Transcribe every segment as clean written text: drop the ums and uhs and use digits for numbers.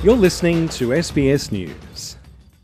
You're listening to SBS News.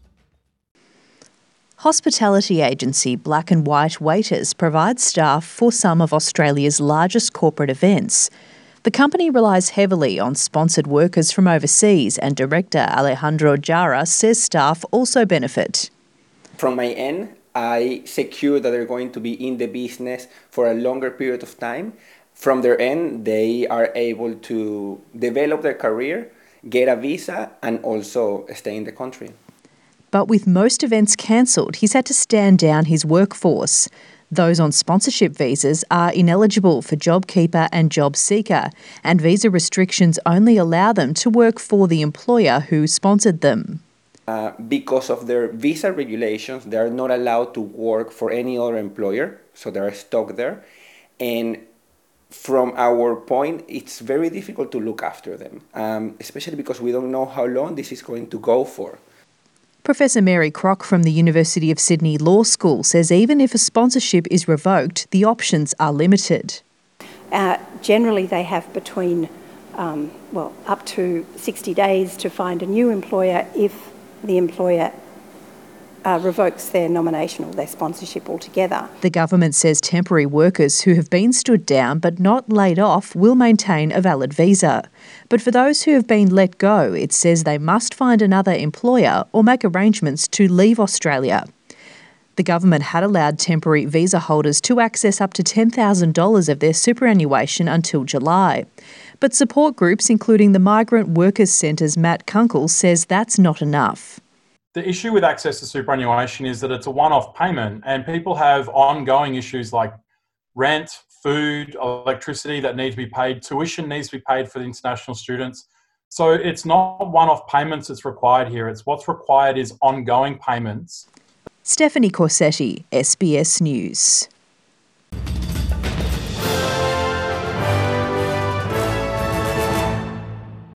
Hospitality agency Black and White Waiters provides staff for some of Australia's largest corporate events. The company relies heavily on sponsored workers from overseas, and director Alejandro Jara says staff also benefit. From my end, I secure that they're going to be in the business for a longer period of time. From their end, they are able to develop their career, get a visa, and also stay in the country. But with most events cancelled, he's had to stand down his workforce. Those on sponsorship visas are ineligible for JobKeeper and JobSeeker, and visa restrictions only allow them to work for the employer who sponsored them. Because of their visa regulations, they are not allowed to work for any other employer, so they are stuck there. And from our point, it's very difficult to look after them, especially because we don't know how long this is going to go for. Professor Mary Crock from the University of Sydney Law School says even if a sponsorship is revoked, the options are limited. Generally, they have between, up to 60 days to find a new employer if the employer revokes their nomination or their sponsorship altogether. The government says temporary workers who have been stood down but not laid off will maintain a valid visa. But for those who have been let go, it says they must find another employer or make arrangements to leave Australia. The government had allowed temporary visa holders to access up to $10,000 of their superannuation until July. But support groups, including the Migrant Workers Centre's Matt Kunkel, says that's not enough. The issue with access to superannuation is that it's a one-off payment, and people have ongoing issues like rent, food, electricity that need to be paid, tuition needs to be paid for the international students. So it's not one-off payments that's required here. It's what's required is ongoing payments. Stephanie Corsetti, SBS News.